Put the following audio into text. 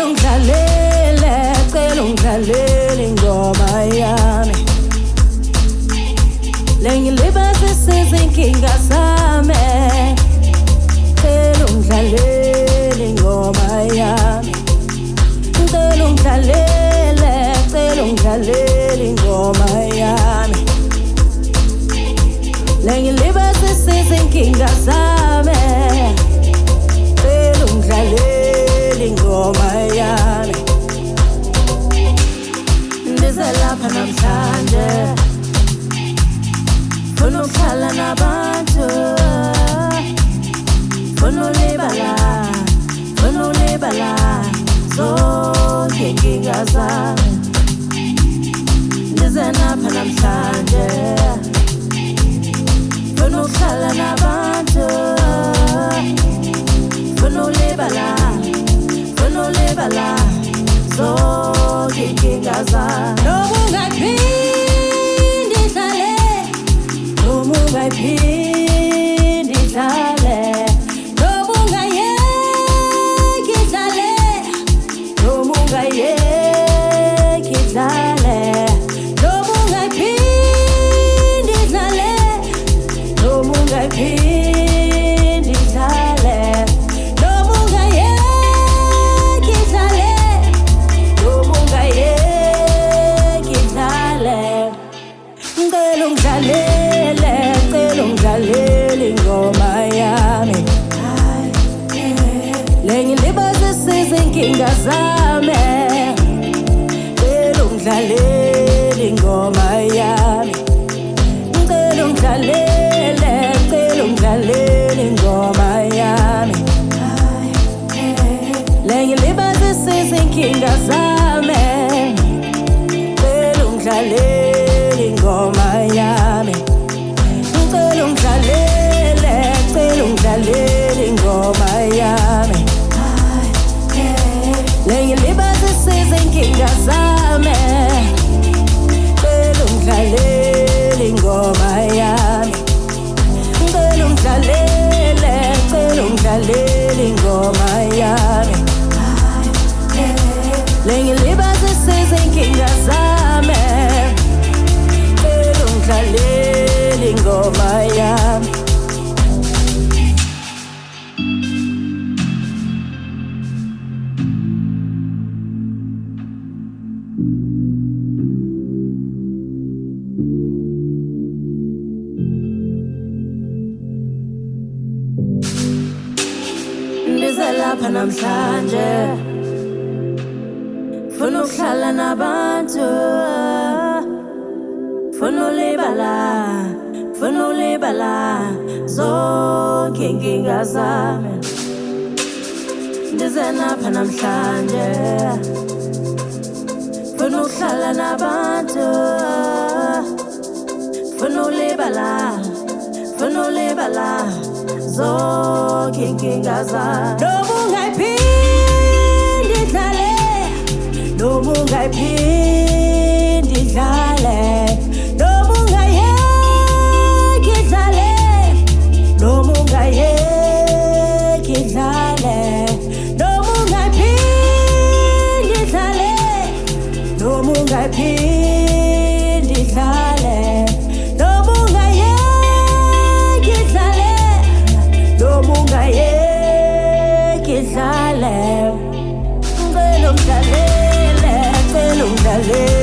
ungidlalele ingoma yami lengilibazisisa inkinga zami cela ungidlalele ingoma yami cela ungidlalele ingoma yami lengilibazisisa inkinga zami cela ungidlalele ingoma yami ndize lapha namhlanje funa ukuhlala nabantu funa ulibala zonke inkinga zami ndize lapha namhlanje funa ukuhlala nabantu funa ulibala zonke inkinga zami noma ungaphindi hlale noma ungaphindi hlale noma ungayeki hlale noma ungayeki hlale noma ungaphindi hlale noma ungaphindi hlale noma ungayeki hlale noma ungayeki hlale ngicela ungidlalele ingoma yami lengilibazisisa inkinga zami ngicela ungidlalele ingoma yami ngicela ungidlalele ingoma yami lengilibazisisa inkinga zami ngicela ungidlalele ingoma yami ngicela ungidlalele ingoma yami lengilibazisisa inkinga zami ngicela ungidlalele ingoma yami ngicela ungidlalele ingoma yami lengilibazisisa inkinga zami ngicela ungidlalele ingoma yami ndize lapha namhlanje funa ukuhlala nabantu funa ulibala zonke inkinga zami ndize lapha namhlanje funa ukuhlala nabantu funa ulibala zonke inkinga zami noma ungaphindi hlale noma ungaphindi hlale noma ungayeki hlale noma ungayeki hlale noma ungaphindi hlale noma ungaphindi hlale noma ungayeki hlale noma ungayeki hlale ngicela ungidlalele